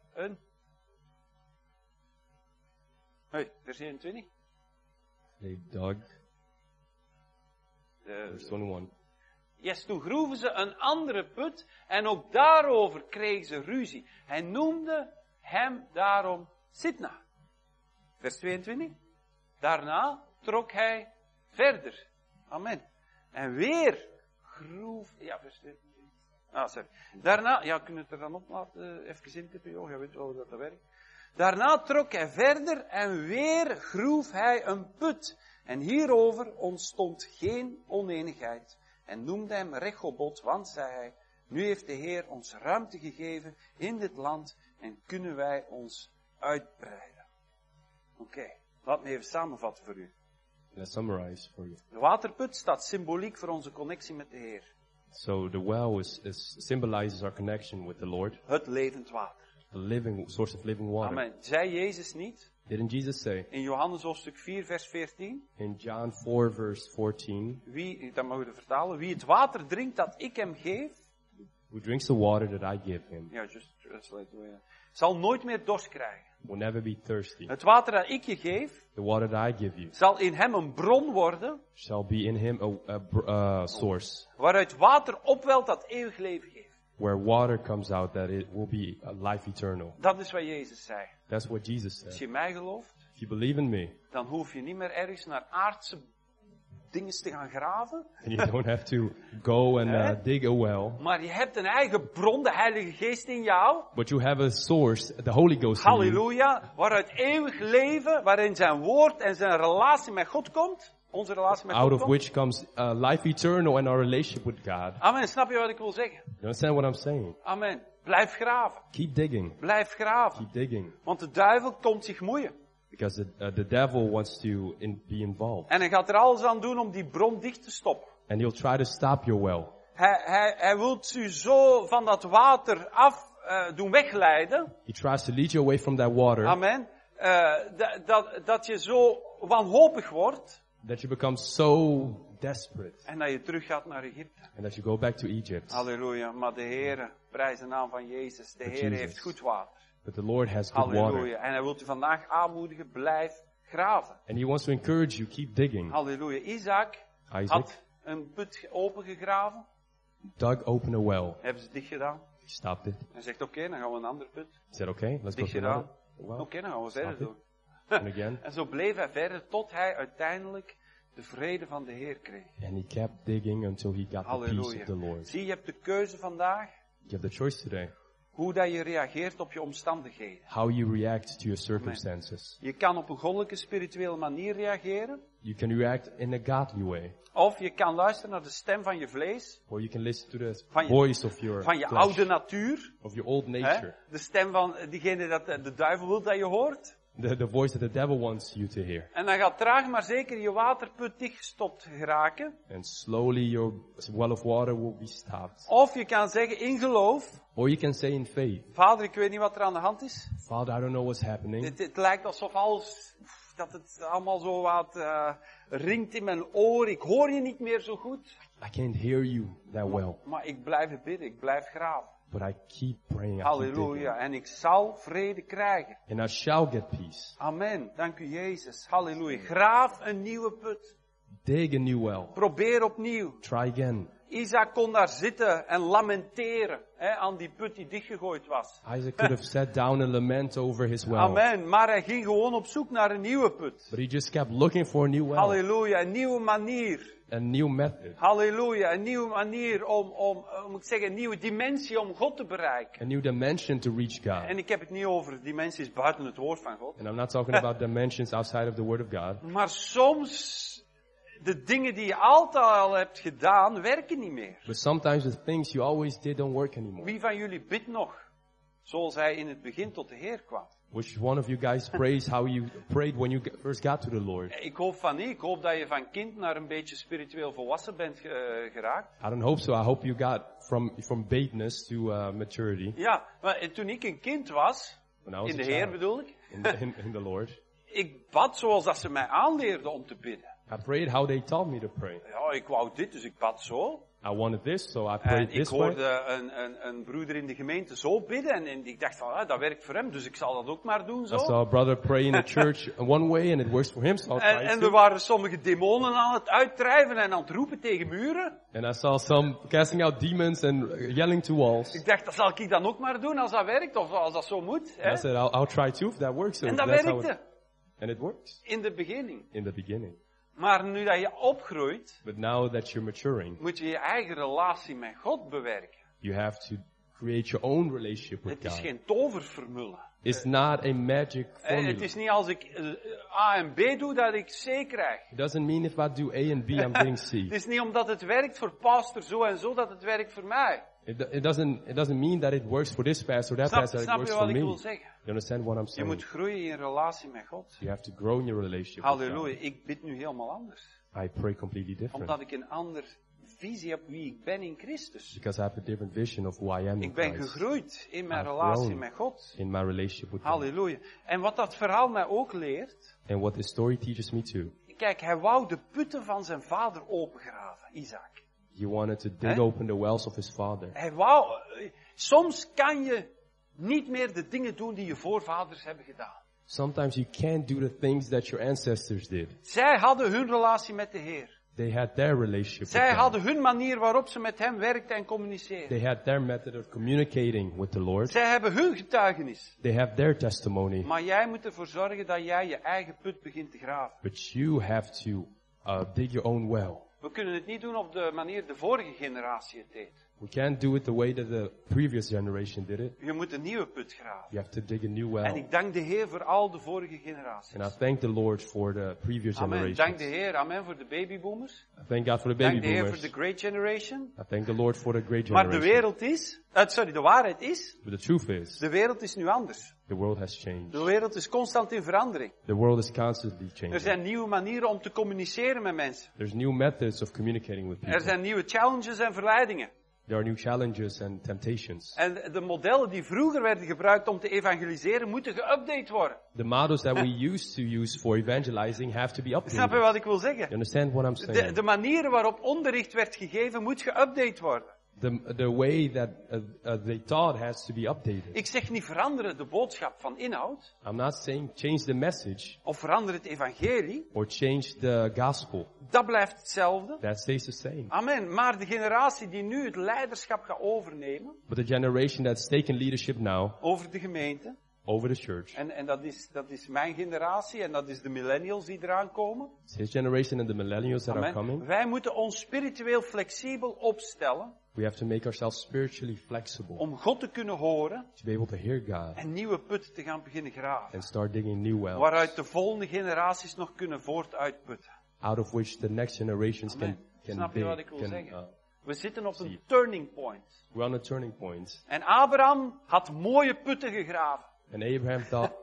Vers 21. They dug. Verse 21. Yes, toen groeven ze een andere put en ook daarover kregen ze ruzie. Hij noemde hem daarom Sitna. Vers 22. Daarna trok hij verder. Amen. En weer groef... Ja, vers 22. Sorry. Daarna... kunnen we het er dan op laten? Even intippen, joh. Je weet wel hoe dat werkt. Daarna trok hij verder en weer groef hij een put. En hierover ontstond geen onenigheid. En noemde hem Rechoboth, want, zei hij, nu heeft de Heer ons ruimte gegeven in dit land en kunnen wij ons uitbreiden. Oké, laat me even samenvatten voor u. Let's summarize for you. De waterput staat symboliek voor onze connectie met de Heer. So the well symbolizes our connection with the Lord. Het levend water. The source of living water. Amen. Zei Jezus niet? Didn't Jesus say In Johannes hoofdstuk 4 vers 14. in John 4 verse 14, Dat mag u vertalen. Wie het water drinkt dat ik hem geef. who drinks the water that I give him Ja, just translate. Zal nooit meer dorst krijgen. will never be thirsty. Het water dat ik je geef. The water that I give you Zal in hem een bron worden. shall be in him a source Waaruit water opwelt dat eeuwig leven geeft. where water comes out that it will be life eternal. Dat is wat Jezus zei. That's what Jesus Als said. je mij gelooft, If you believe in me, dan hoef je niet meer ergens naar aardse dingen te gaan graven. and you don't have to go and dig a well, Maar je hebt een eigen bron, de Heilige Geest in jou. but you have a source, the Holy Ghost in you, Halleluja. Waaruit eeuwig leven, waarin zijn woord en zijn relatie met God komt. Onze relatie met out God of komt. which comes life eternal and our relationship with God. Amen. Snap je wat ik wil zeggen? You understand what I'm saying? Amen. Blijf graven. Keep digging. Blijf graven. Keep digging. Want de duivel komt zich moeien. Because the devil wants to be involved. En hij gaat er alles aan doen om die bron dicht te stoppen. And he'll try to stop your well. Hij wil u zo van dat water af doen wegleiden. He tries to lead you away from that water. Amen. Dat je zo wanhopig wordt. That you become so desperate. En dat je terug gaat naar Egypte. And that you go back to Egypt. Halleluja. Maar de Heer, prijs de naam van Jezus. De Heer heeft goed water. But the Lord has good water. Halleluja. En hij wil u vandaag aanmoedigen, blijf graven. And he wants to encourage you, keep digging. Halleluja. Isaac had een put opengegraven. Dug open a well. Hebben ze dicht gedaan. He stopped it. Hij zegt, oké, dan gaan we een andere put. He said, okay, let's go Dicht to another gedaan. well. Oké, dan gaan we verder Stop it. doen. And again. En zo bleef hij verder tot hij uiteindelijk de vrede van de Heer kreeg. And he kept digging until he got the peace Halleluja. of the Lord. Zie, je hebt de keuze vandaag. You have the choice today. Hoe dat je reageert op je omstandigheden. How you react to your circumstances. Je kan op een goddelijke, spirituele manier reageren. You can react in a godly way. Of je kan luisteren naar de stem van je vlees. Or you can listen to the Van je- voice of your Van je flesh, oude natuur. of your old Hè? nature. De stem van diegene dat de duivel wil dat je hoort. The voice that the devil wants you to hear. En dan gaat traag maar zeker je waterput dichtgestopt geraken. And slowly your well of water will be stopped. Of je kan zeggen in geloof. Or you can say in faith, Vader, ik weet niet wat er aan de hand is. Father, I don't know what's happening. Het lijkt alsof alles, dat het allemaal zo wat ringt in mijn oor. Ik hoor je niet meer zo goed. I can't hear you that well. Maar ik blijf bidden, ik blijf graven. But I keep praying. I keep Halleluja. digging. En ik zal vrede krijgen. And I shall get peace. Amen. Dank u Jezus. Halleluja. Graaf een nieuwe put. Dig a new well. Probeer opnieuw. Try again. Isaac kon daar zitten en lamenteren aan die put die dichtgegooid was. Isaac could have sat down and lament over his well. Amen. Maar hij ging gewoon op zoek naar een nieuwe put. But he just kept looking for a new well. Halleluja, een nieuwe manier. A new method. Halleluja, een nieuwe manier een nieuwe dimensie om God te bereiken. A new dimension to reach God. En ik heb het niet over dimensies buiten het woord van God. And I'm not talking about dimensions outside of the Word of God. Maar soms, de dingen die je altijd al hebt gedaan, werken niet meer. But sometimes the things you always did don't work anymore. Wie van jullie bidt nog, zoals hij in het begin tot de Heer kwam? Which one of you guys prays how you prayed when you first got to the Lord? Ik hoop van niet. Ik hoop dat je van kind naar een beetje spiritueel volwassen bent geraakt. I don't hope so. I hope you got from babeness to maturity. Ja, maar toen ik een kind was, When I was in a de Heer child. bedoel ik, In the Lord. ik bad zoals dat ze mij aanleerden om te bidden. I prayed how they taught me to pray. Ja, ik wou dit, dus ik bad zo. I wanted this, so I En prayed ik this way. hoorde een broeder in de gemeente zo bidden en ik dacht van, dat werkt voor hem, dus ik zal dat ook maar doen I zo. saw a brother pray in the church one way and it works for him, so I'll try En to. er waren sommige demonen aan het uitdrijven en aan het roepen tegen muren. And I saw some casting out demons and yelling to walls. Ik dacht, dat zal ik dan ook maar doen als dat werkt of als dat zo moet. Hè? And I said, I'll try too if that works. So En dat that's how werkte and it works in de beginning. in the beginning. Maar nu dat je opgroeit, But now that you're maturing, moet je je eigen relatie met God bewerken. you have to create your own relationship with Het is God. geen toverformule. It's not a magic Het formula. is niet als ik A en B doe dat ik C krijg. It doesn't mean if I do A and B, I'm getting C. Het is niet omdat het werkt voor pastor zo en zo dat het werkt voor mij. It doesn't mean that it works for this pastor or that pastor, it Snap works je for wat ik wil me. zeggen? You understand what I'm Je saying? moet groeien in relatie met God. You have to grow in your relationship with Halleluja. Ik bid nu helemaal anders. God. I pray completely different. Omdat ik een ander visie heb wie ik ben in Christus. Because I have a different vision of who I am in Ik ben Christ. gegroeid in mijn I've relatie grown met God. In my relationship with God. Halleluja. En wat dat verhaal mij ook leert. And what the story teaches me too. Kijk, hij wou de putten van zijn vader opengraven, Isaac. He wanted to dig open the wells of his father. Hij wou, soms kan je niet meer de dingen doen die je voorvaders hebben gedaan. Sometimes you can't do the things that your ancestors did. Zij hadden hun relatie met de Heer. They had their relationship Zij with God. hadden hun manier waarop ze met hem werkten en communiceerden. They had their method of communicating with the Lord. Zij hebben hun getuigenis. They have their testimony. Maar jij moet ervoor zorgen dat jij je eigen put begint te graven. But you have to dig your own well. We kunnen het niet doen op de manier de vorige generatie het deed. We can't do it the way that the previous generation did it. Je moet een nieuwe put graven. You have to dig a new well. En ik dank de Heer voor al de vorige generaties. And I thank the Lord for the previous Amen. generations. Dank de Heer. Amen voor de babyboomers. I thank God for the baby Dank de Heer voor boomers. de great generation. I thank the Lord for the great Maar generation. de wereld is, de waarheid is, But the truth is, de wereld is nu anders. the world has changed. De wereld is constant in verandering. The world is constantly Er changing. zijn nieuwe manieren om te communiceren met mensen. There's new methods of communicating with Er people. zijn nieuwe challenges en verleidingen. There are new challenges and temptations. En de modellen die vroeger werden gebruikt om te evangeliseren, moeten geüpdate worden. The models that we used to use for evangelizing have to be Snap je updated. wat ik wil You zeggen? understand what I'm saying? De manieren waarop onderricht werd gegeven, moet geüpdate worden. The way that they taught has to be updated. Ik zeg niet veranderen de boodschap van inhoud, I'm not saying change the message of verander het evangelie. or change the gospel. Dat blijft hetzelfde. That stays the same. Amen. Maar de generatie die nu het leiderschap gaat overnemen, But the generation that's taken leadership now over de gemeente, over the church, en dat is mijn generatie en dat is de millennials die eraan komen. it's his generation and the millennials that are Amen. coming. Wij moeten ons spiritueel flexibel opstellen We have to make ourselves spiritually flexible om God te kunnen horen to be able to hear God en nieuwe putten te gaan beginnen graven. and start digging new wells Waaruit de volgende generaties nog kunnen voortuitputten. out of which the next generations Amen. can Snap je dig. wat ik wil zeggen? Can, We zitten op een zie. turning point. we're on a turning point. En Abraham had mooie putten gegraven. And Abraham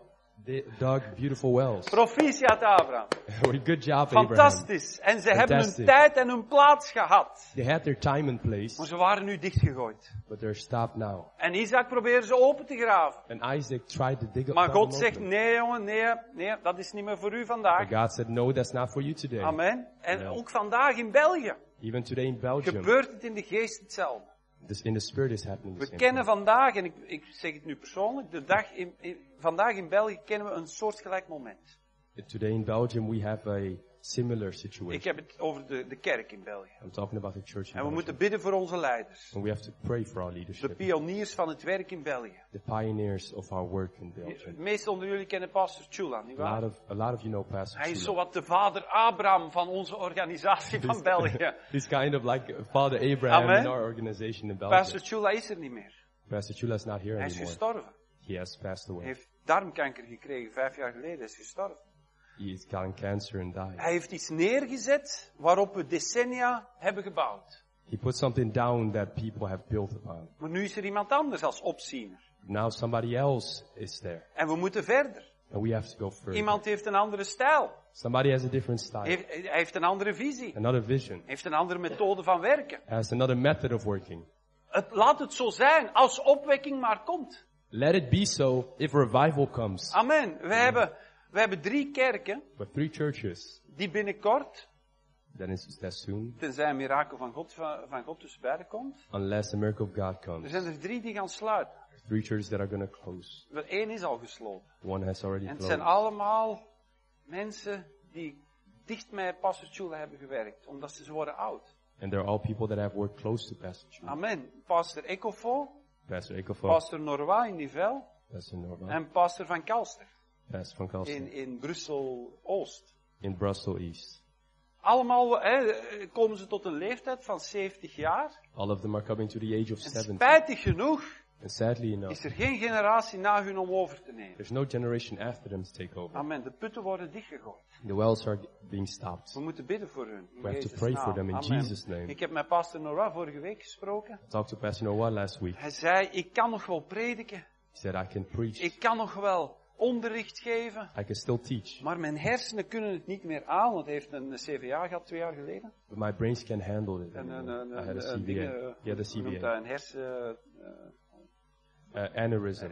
dug beautiful wells. Proficiat Abraham. Good job, Abraham. Fantastisch. En ze hebben hun Fantastic. tijd en hun plaats gehad. They had their time and Maar place, ze waren nu dichtgegooid. but they're stopped now. En Isaac probeerde ze open te graven. And Isaac tried to dig up. Maar them God zegt, open. nee jongen, nee, dat is niet meer voor u vandaag. But God said, no, that's not for you today. Amen. En Ja. ook vandaag in België Even today in Belgium, gebeurt het in de geest hetzelfde. this in the spirit is happening. the We same kennen thing. vandaag, en ik zeg het nu persoonlijk, vandaag in België kennen we een soortgelijk moment. Today in Belgium, we have a similar situation. Ik heb het over de kerk in België. I'm talking about the church in En we Belgium. moeten bidden voor onze leiders. And we have to pray for our De leadership. pioniers van het werk in België. The pioneers of our work in De Belgium. meesten onder jullie kennen pastor Chula, A nietwaar? lot of you know Pastor Hij is Chula. zowat de vader Abraham van onze organisatie van België. He's kind of like Father Abraham Amen. in our organization in Belgium. Pastor Chula is er niet meer. Pastor Chula is not here Hij is anymore. gestorven. He has passed Hij away. heeft darmkanker gekregen 5 jaar geleden. Hij is gestorven. He's gotten cancer and died. Hij heeft iets neergezet waarop we decennia hebben gebouwd. He put something down that people have built upon. Maar nu is er iemand anders als opziener. Now somebody else is there. En we moeten verder. And we have to go further. Iemand heeft een andere stijl. Somebody has a different style. Hij heeft een andere visie. Another vision. Heeft een andere methode van werken. Has another method of working. Laat het zo zijn als opwekking maar komt. Let it be so if revival comes. Amen. We hebben 3 kerken But 3 churches, die binnenkort, that's soon, tenzij een mirakel van God tussen beiden komt, unless the miracle of God er comes. zijn er 3 die gaan sluiten. 3 churches that are going to close. Wel, 1 is al gesloten. One has already En het closed. zijn allemaal mensen die dicht met Pastor Chula hebben gewerkt, omdat ze worden oud. And they're all people that have worked close to Pastor Chula. Amen. Pastor Ekofo, Pastor Ekofo, Pastor Norwa in Nivelle Pastor Norman, en Pastor Van Kalster Pastor Van Kalsten in Brussel-Oost. in Brussels East. Allemaal komen ze tot een leeftijd van 70 jaar. All of them are coming to the age of En 70. spijtig genoeg And sadly enough, is er geen generatie na hun om over te nemen. there's no generation after them to take over. Amen. De putten worden dichtgegooid. The wells are being stopped. We moeten bidden voor hun. In We have to Jezus' pray naam. for them in Amen. Jesus' name. Ik heb met Pastor Nora vorige week gesproken. I talked to Pastor Noah last week. Hij zei, ik kan nog wel prediken. He said, I can preach. Ik kan nog wel onderricht geven. I can still teach. Maar mijn hersenen kunnen het niet meer aan. Want hij heeft een CVA gehad 2 jaar geleden. But my brains can't handle it En anymore. I had a een CBA. ding, Yeah, the hoe noemt CBA. dat? Een hersen... Aneurysm.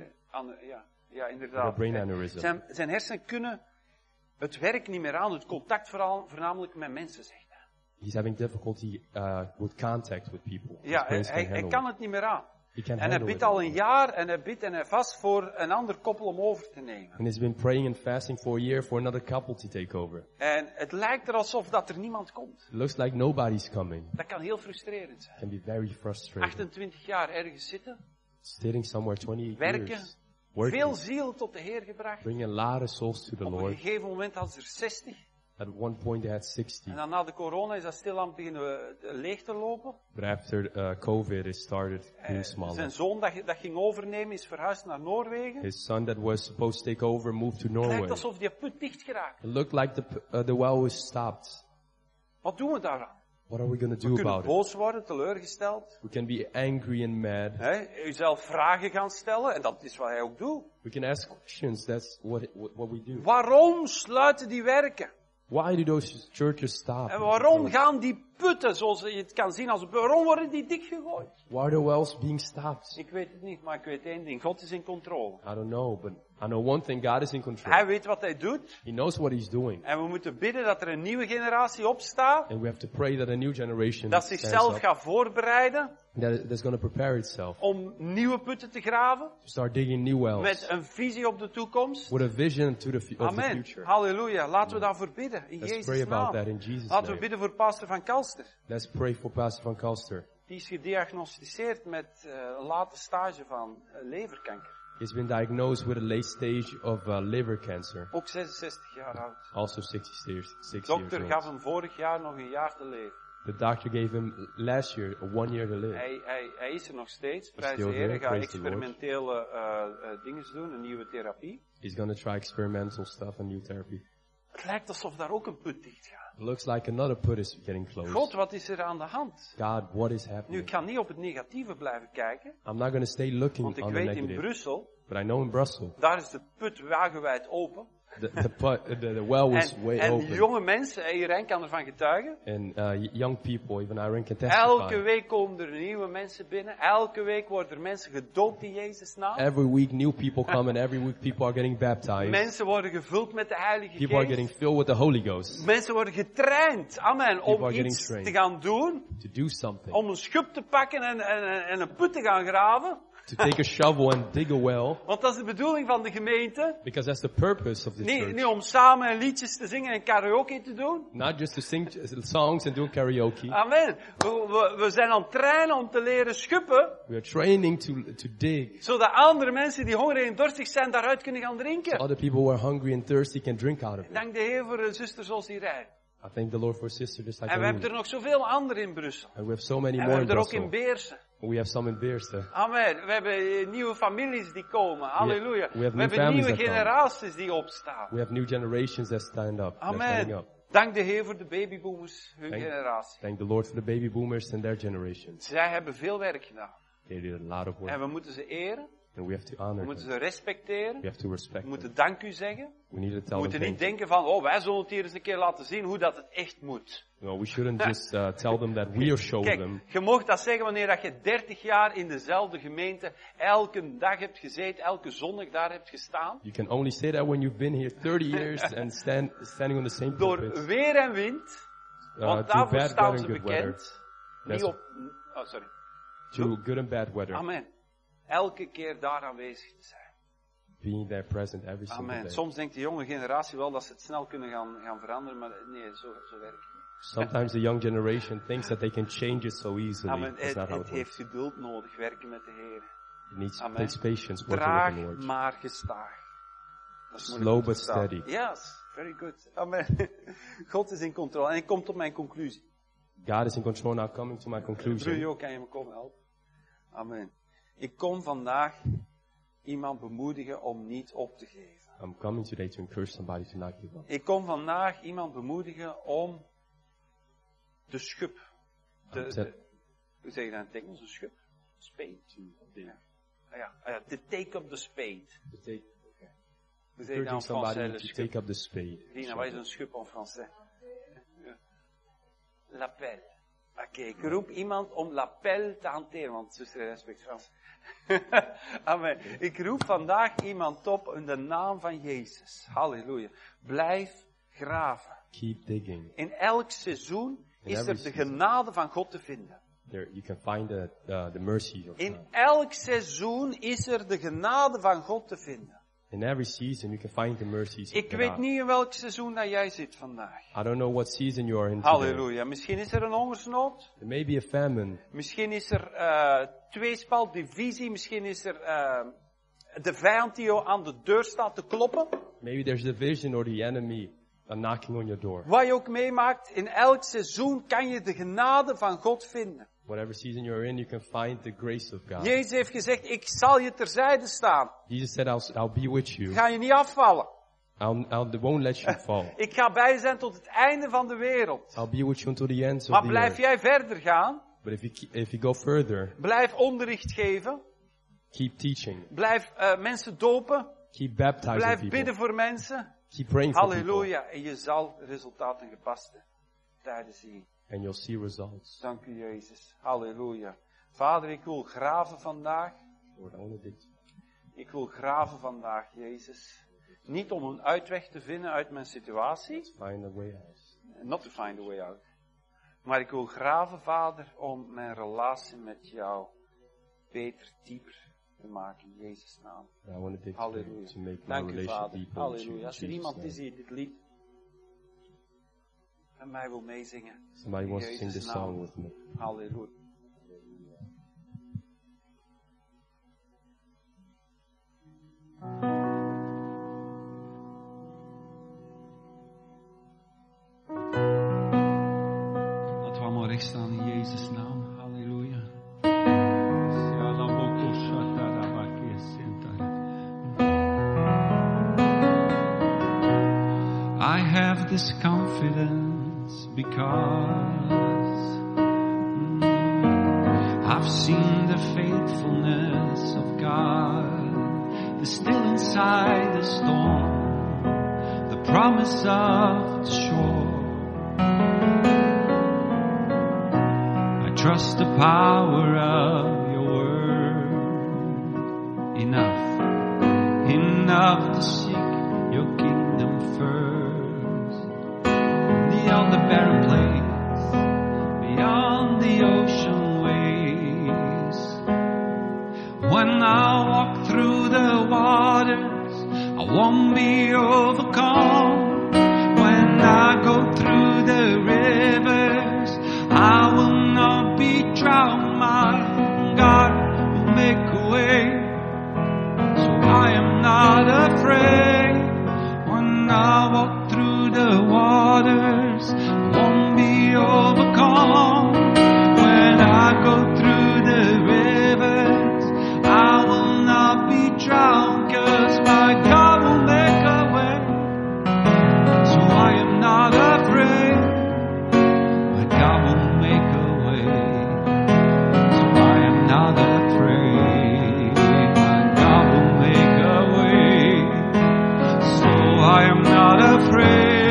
Ja, A inderdaad. brain aneurysm. Zijn hersenen kunnen het werk niet meer aan. Het contact voornamelijk met mensen, zegt hij. He's having difficulty with contact with people. His Ja, brains can't hij handle kan it. het niet meer aan. He can't En hij handle bidt it al een anymore. jaar en hij bidt en hij vast voor een ander koppel om over te nemen. And he's been praying and fasting for a year for another couple to take over. En het lijkt er alsof dat er niemand komt. It looks like nobody's coming. Dat kan heel frustrerend zijn. It can be very frustrating. 28 jaar ergens zitten, Sitting somewhere 28 werken, years. Working. veel ziel tot de Heer gebracht. Bringing a lot of souls to the Op een Lord. gegeven moment hadden ze er 60. At one point they had 60. En dan na de corona is dat stilaan beginnen leeg te lopen. But after COVID, it started being Zijn smaller. zoon dat ging overnemen is verhuisd naar Noorwegen. His son that was supposed to take over moved to Het lijkt Norway. alsof die put dicht geraakt. It looked like the well was stopped. Wat doen we daaraan? What are we going to We do kunnen about it? boos worden, teleurgesteld. We can be angry and mad. Uzelf vragen gaan stellen, en dat is wat hij ook doet. We can ask questions. That's what we do. Waarom sluiten die werken? Why do those churches stop? En waarom gaan die putten, zoals je het kan zien, waarom worden die dichtgegooid? Why are the wells being stopped? Ik weet het niet, maar ik weet één ding. God is in controle. I don't know, but I know one thing. God is in control. Hij weet wat hij doet. He knows what he's doing. En we moeten bidden dat er een nieuwe generatie opstaat. And we have to pray that a new generation Dat stands zichzelf up, gaat voorbereiden that's going to prepare itself om nieuwe putten te graven. to start digging new wells Met een visie op de toekomst. with a vision to of the Amen. future. Halleluja. Laten we daarvoor bidden. In Let's Jezus' pray about naam. that in Jesus' Laten we name. bidden voor pastor Van Kalster. Let's pray for Pastor Van Kalster. Die is gediagnosticeerd met een late stage van leverkanker. He's been diagnosed with a late stage of liver cancer. Ook 66 jaar oud. Also 6 years Dokter old. gaf hem vorig jaar nog een jaar te leven. The doctor gave him last year 1 year to live. Hij is er nog steeds. He's Prijs de still Heer. here, Hij gaat praise the Lord. experimentele dingen doen. Een nieuwe therapie. He's going to try experimental stuff and new therapy. Het lijkt alsof daar ook een put dicht gaat. It looks like another put is getting closed. God, wat is er aan de hand? God, what is Nu, happening? ik ga niet op het negatieve blijven kijken. I'm not going to stay looking Want ik on the weet in negative. Brussel, But I know in Brussels, daar is de put wagenwijd open. the well was way En open. jonge mensen, Irene kan ervan getuigen. And young people, even Irene can Elke testify. week komen er nieuwe mensen binnen. Elke week worden er mensen gedoopt in Jezus' naam. Every week new people come and every week people are getting baptized. Mensen worden gevuld met de Heilige People are getting Geest. filled with the Holy Ghost Mensen worden getraind, amen, om are getting iets trained. te gaan doen. to do something. Om een schub te pakken en een put te gaan graven. To take a shovel and dig a well. Want dat is de bedoeling van de gemeente. Because that's the purpose of the church. Niet om samen liedjes te zingen en karaoke te doen. Not just to sing songs and do karaoke. Amen. We zijn aan het trainen om te leren schuppen. We are training to dig. Zodat andere mensen die hongerig en dorstig zijn daaruit kunnen gaan drinken. So other people who are hungry and thirsty can drink out of it. Dank de Heer voor een zuster zoals Irene. I thank the Lord for a sister just like En we hebben Irene. er nog zoveel anderen in Brussel. And we have so many En we more in hebben er ook in Brussel. Beersen. We have some in Beersen. Amen. We hebben nieuwe families die komen. Halleluja. we have We hebben families nieuwe that come. generaties die opstaan. We have new generations that stand up. They're standing Amen. up. Dank de Heer voor de babyboomers, hun Thank- generatie. Thank the Lord for the baby boomers and their generations. Zij hebben veel werk gedaan. They did a lot of work. En we moeten ze eren. And we have to We honor moeten them. ze respecteren. We have to respect We them. moeten dank u zeggen. We need to We tell moeten them niet thank denken van, oh, wij zullen het hier eens een keer laten zien hoe dat het echt moet. you. No, we shouldn't just tell them that we are showing Kijk, them. je mocht dat zeggen wanneer dat je 30 jaar in dezelfde gemeente elke dag hebt gezeten, elke zondag daar hebt gestaan. You can only say that when you've been here 30 years and standing on the same Door pulpit. weer en wind. Want Through daarvoor bad staan weather ze and good weather. bekend. Niet That's op, oh sorry. through good and bad weather. Amen. Elke keer daar aanwezig te zijn. Being there present every single Amen. day. Soms denkt de jonge generatie wel dat ze het snel kunnen gaan veranderen, maar nee, zo werkt het niet. Sometimes the young generation thinks that they can change it so easily. Amen. That's not how Het it heeft works. geduld nodig, werken met de Heer. It needs Amen. takes patience working with the Traag, Lord. maar gestaag. Dat is moeilijk Slow om te but verstaan. steady. Yes, very good. Amen. God is in controle. En ik kom tot mijn conclusie. God is in control. Now coming to my conclusion. Brujo, kan je me komen helpen? Amen. Ik kom vandaag iemand bemoedigen om niet op te geven. I'm coming today to encourage somebody to not give up. Ik kom vandaag iemand bemoedigen om de schub. Hoe zeg je dat in het Engels? Een schub? Spade. Ja. Ja. To take up the spade. Hoe zeg je dat in Encouraging somebody Français? to Le schub. take up the spade. Rina, wat is een schub in Français? L'appel. Oké, ik roep iemand om l'appel te hanteren, want zuster respect Frans. Amen. Ik roep vandaag iemand op in de naam van Jezus. Halleluja. Blijf graven. Keep digging. In elk seizoen is every er de season. genade van God te vinden. There, you can find the mercy of In God. elk seizoen is er de genade van God te vinden. In every season, you can find the mercies of Ik God. weet niet in welk seizoen dat jij zit vandaag. I don't know what season you are in today. Halleluja. Misschien is er een hongersnood. There may be a famine. Misschien is er tweespalt, divisie. Misschien is er de vijand die jou aan de deur staat te kloppen. Maybe there's division or the enemy knocking on your door. Wat je ook meemaakt, in elk seizoen kan je de genade van God vinden. Whatever season you're in, you can find the grace of God. Jezus heeft gezegd, ik zal je terzijde staan. Jesus said, I'll be with Ik you. ga je niet afvallen. I won't let you fall. Ik ga bij je zijn tot het einde van de wereld. I'll be with you until the ends of Maar the blijf earth. jij verder gaan. But if you go further, Blijf onderricht geven. keep teaching. Blijf mensen dopen. Keep baptizing Blijf people. bidden voor mensen. Keep praying for people. Halleluja. En je zal resultaten gepaste tijden zien. And you'll see results. Dank u Jezus. Halleluja. Vader, ik wil graven vandaag. Lord, I want to dig. Ik wil graven vandaag, Jezus. Niet om een uitweg te vinden uit mijn situatie. Find a way out. Not to find a way out. Maar ik wil graven, Vader, om mijn relatie met jou beter, dieper te maken in Jezus' naam. I want to dig Halleluja. to make my Dank u, relation Vader. deeper with you. Halleluja. in Als er Jesus' iemand name. is die dit lied met mij wil meezingen. Somebody wants to In sing this Jezus' naam. song with me. Halleluja. Laten we allemaal recht staan in Jezus' naam. Halleluja. I have this confidence because I've seen the faithfulness of God. The still inside the storm, the promise of the shore. I trust the power of your word. Enough to seek your kingdom first. Beyond the barren place, beyond the ocean waves. When won't be overcome. When I go through the rivers, I will not be drowned. My God will make a way, so I am not afraid. When I walk through the waters, won't be overcome. When I go through the rivers, I will not be drowned, 'cause my God will make a way, so I am not afraid. My God will make a way, so I am not afraid. My God will make a way, so I am not afraid.